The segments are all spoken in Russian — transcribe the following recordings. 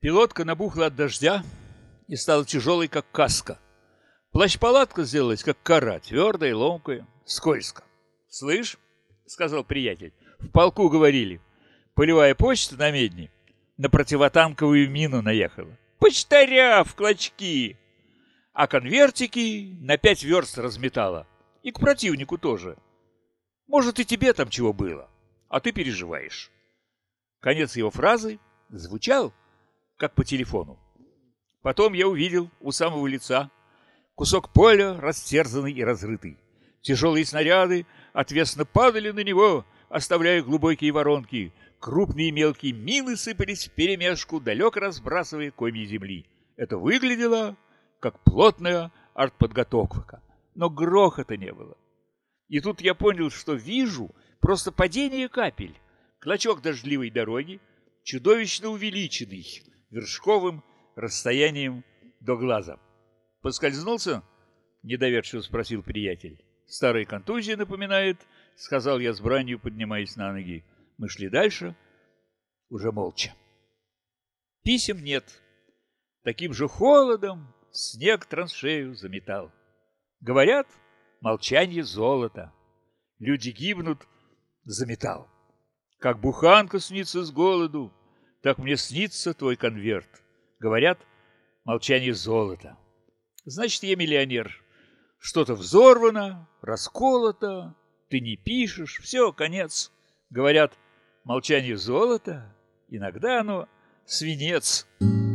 Пилотка набухла от дождя и стала тяжелой, как каска. Плащ-палатка сделалась, как кора, твердая, ломкая, скользко. — Слышь, — сказал приятель, — в полку говорили, полевая почта на Медне на противотанковую мину наехала. Почтаря в клочки! А конвертики на 5 верст разметала. И к противнику тоже. Может, и тебе там чего было, а ты переживаешь. Конец его фразы звучал, как по телефону. Потом я увидел у самого лица кусок поля, растерзанный и разрытый. Тяжелые снаряды отвесно падали на него, оставляя глубокие воронки. Крупные и мелкие мины сыпались вперемешку, далеко разбрасывая комья земли. Это выглядело, как плотная артподготовка, но грохота не было. И тут я понял, что вижу просто падение капель, клочок дождливой дороги, чудовищно увеличенный вершковым расстоянием до глаза. «Поскользнулся?» — недоверчиво спросил приятель. «Старая контузия напоминает», — сказал я с бранью, поднимаясь на ноги. Мы шли дальше, уже молча. Писем нет. Таким же холодом снег траншею заметал. Говорят, молчанье золото. Люди гибнут за металл. Как буханка снится с голоду, так мне снится твой конверт. Говорят, молчание золото. Значит, я миллионер. Что-то взорвано, расколото, ты не пишешь, все, конец. Говорят, молчание золото, иногда оно свинец.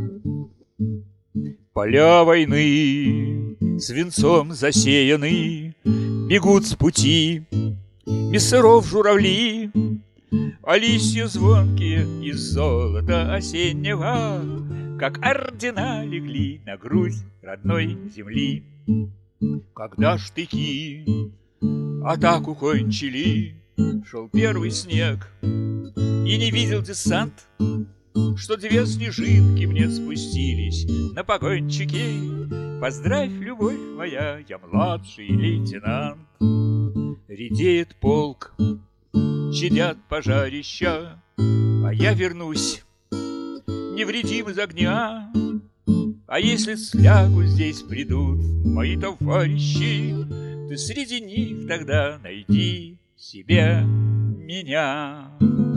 Поля войны свинцом засеяны, бегут с пути без сыров журавли, а листья звонкие из золота осеннего, как ордена легли на грудь родной земли. Когда штыки атаку кончили, шел первый снег, и не видел десант, что 2 снежинки мне спустились на погончике. Поздравь, любовь моя, я младший лейтенант. Редеет полк, чадят пожарища, а я вернусь невредим из огня. А если слягу здесь придут мои товарищи, ты среди них тогда найди себе меня.